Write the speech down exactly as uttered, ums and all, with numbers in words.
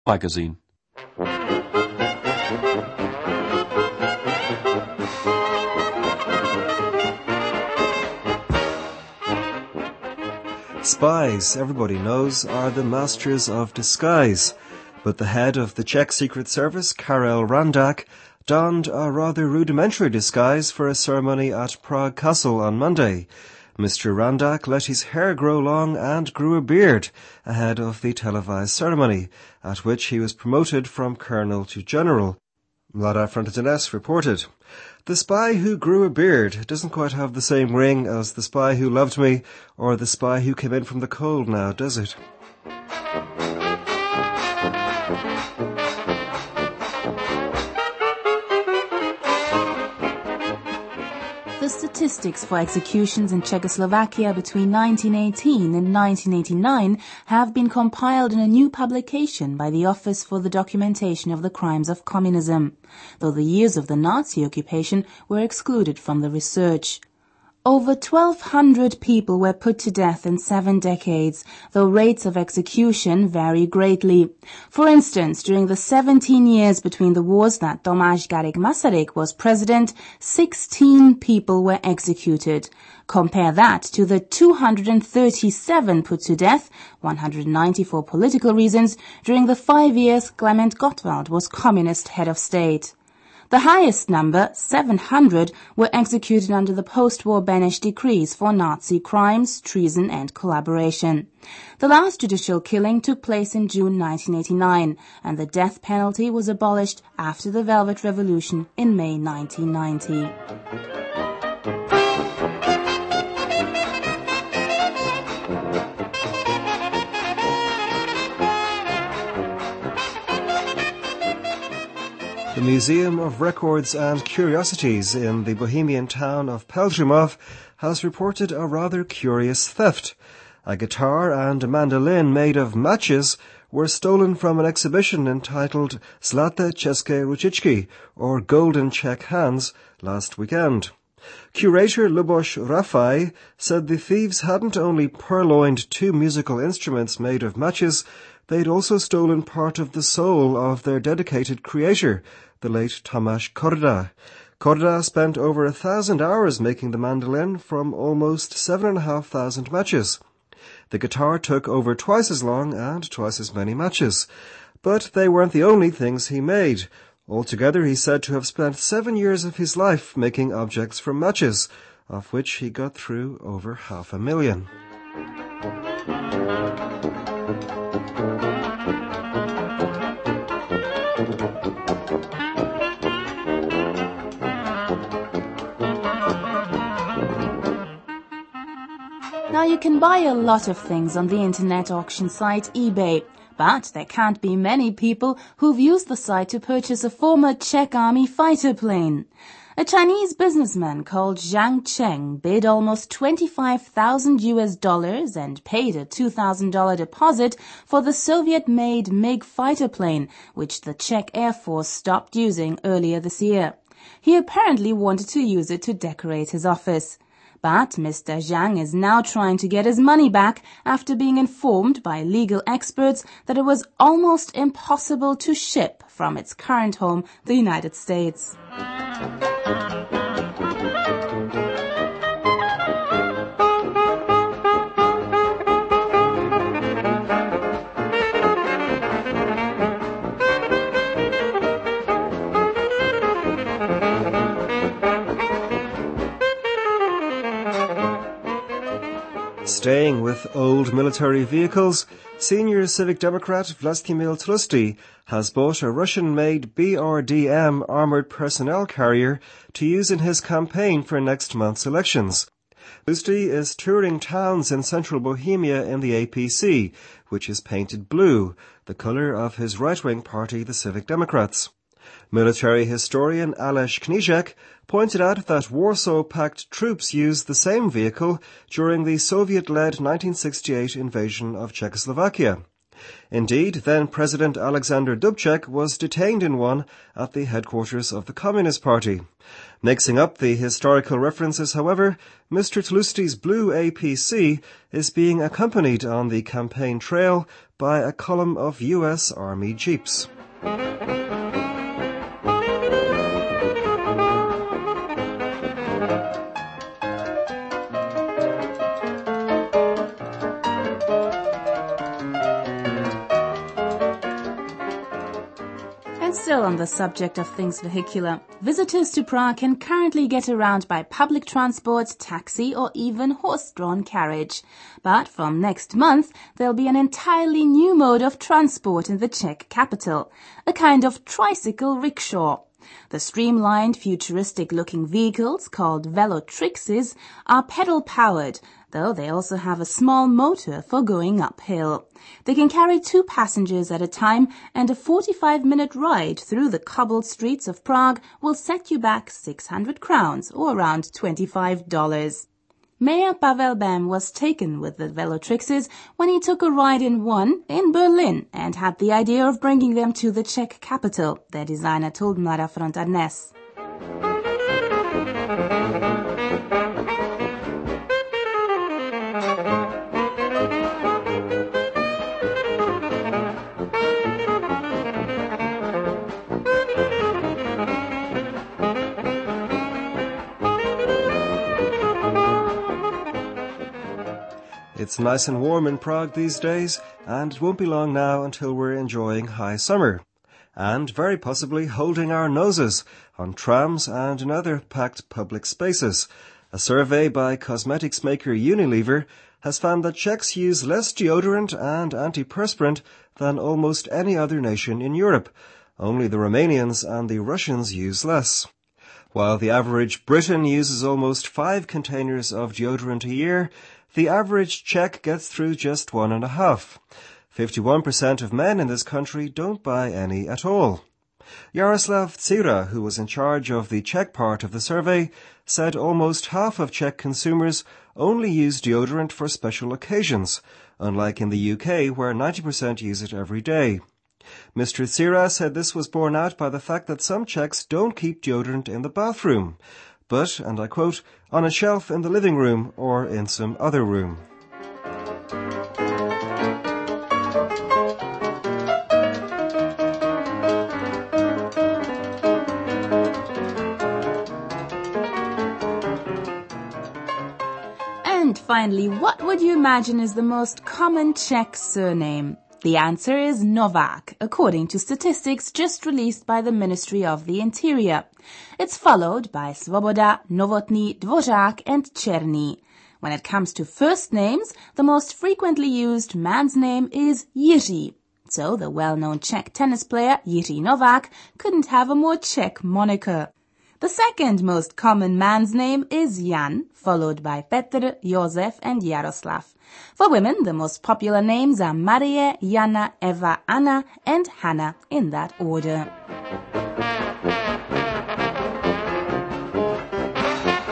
magazine. Spies, everybody knows, are the masters of disguise, but the head of the Czech Secret Service, Karel Randak, donned a rather rudimentary disguise for a ceremony at Prague Castle on Monday. Mister Randak let his hair grow long and grew a beard ahead of the televised ceremony, at which he was promoted from colonel to general. Mlada Frontenes reported, "The spy who grew a beard doesn't quite have the same ring as the spy who loved me or the spy who came in from the cold now, does it?" The statistics for executions in Czechoslovakia between nineteen eighteen and nineteen eighty-nine have been compiled in a new publication by the Office for the Documentation of the Crimes of Communism, though the years of the Nazi occupation were excluded from the research. Over twelve hundred people were put to death in seven decades, though rates of execution vary greatly. For instance, during the seventeen years between the wars that Tomáš Garrigue Masaryk was president, sixteen people were executed. Compare that to the two hundred thirty-seven put to death, one hundred ninety for political reasons, during the five years Klement Gottwald was communist head of state. The highest number, seven hundred, were executed under the post-war Beneš decrees for Nazi crimes, treason and collaboration. The last judicial killing took place in June nineteen eighty-nine, and the death penalty was abolished after the Velvet Revolution in May nineteen ninety. The Museum of Records and Curiosities in the Bohemian town of Pelhřimov has reported a rather curious theft. A guitar and a mandolin made of matches were stolen from an exhibition entitled Zlaté české ručičky, or Golden Czech Hands, last weekend. Curator Luboš Rafaj said the thieves hadn't only purloined two musical instruments made of matches, they'd also stolen part of the soul of their dedicated creator, the late Tomáš Korda. Korda spent over a thousand hours making the mandolin from almost seven and a half thousand matches. The guitar took over twice as long and twice as many matches. But they weren't the only things he made. Altogether, he's said to have spent seven years of his life making objects from matches, of which he got through over half a million. Now you can buy a lot of things on the internet auction site eBay, but there can't be many people who've used the site to purchase a former Czech army fighter plane. A Chinese businessman called Zhang Cheng bid almost twenty-five thousand U S dollars and paid a two thousand dollars deposit for the Soviet-made MiG fighter plane, which the Czech Air Force stopped using earlier this year. He apparently wanted to use it to decorate his office. But Mister Zhang is now trying to get his money back after being informed by legal experts that it was almost impossible to ship from its current home, the United States. Staying with old military vehicles, senior Civic Democrat Vlastimil Trusty has bought a Russian-made B R D M armoured personnel carrier to use in his campaign for next month's elections. Trusty is touring towns in central Bohemia in the A P C, which is painted blue, the colour of his right-wing party, the Civic Democrats. Military historian Aleš Knížek pointed out that Warsaw Pact troops used the same vehicle during the Soviet-led nineteen sixty-eight invasion of Czechoslovakia. Indeed, then President Alexander Dubček was detained in one at the headquarters of the Communist Party. Mixing up the historical references, however, Mister Tlusty's blue A P C is being accompanied on the campaign trail by a column of U S Army jeeps. Still on the subject of things vehicular, visitors to Prague can currently get around by public transport, taxi or even horse-drawn carriage. But from next month there'll be an entirely new mode of transport in the Czech capital, a kind of tricycle rickshaw. The streamlined, futuristic-looking vehicles, called Velotrixes, are pedal-powered, though they also have a small motor for going uphill. They can carry two passengers at a time, and a forty-five minute ride through the cobbled streets of Prague will set you back six hundred crowns, or around twenty-five dollars. Mayor Pavel Bem was taken with the Velotrixes when he took a ride in one in Berlin and had the idea of bringing them to the Czech capital, their designer told Mladá Fronta Dnes. It's nice and warm in Prague these days, and it won't be long now until we're enjoying high summer. And very possibly holding our noses on trams and in other packed public spaces. A survey by cosmetics maker Unilever has found that Czechs use less deodorant and antiperspirant than almost any other nation in Europe. Only the Romanians and the Russians use less. While the average Briton uses almost five containers of deodorant a year, the average Czech gets through just one and a half. fifty-one percent of men in this country don't buy any at all. Jaroslav Cira, who was in charge of the Czech part of the survey, said almost half of Czech consumers only use deodorant for special occasions, unlike in the U K where ninety percent use it every day. Mister Cira said this was borne out by the fact that some Czechs don't keep deodorant in the bathroom, but, and I quote, on a shelf in the living room or in some other room. And finally, what would you imagine is the most common Czech surname? The answer is Novák, according to statistics just released by the Ministry of the Interior. It's followed by Svoboda, Novotný, Dvořák and Černý. When it comes to first names, the most frequently used man's name is Jiří. So the well-known Czech tennis player Jiří Novák couldn't have a more Czech moniker. The second most common man's name is Jan, followed by Petr, Josef and Jaroslav. For women, the most popular names are Marie, Jana, Eva, Anna and Hannah in that order.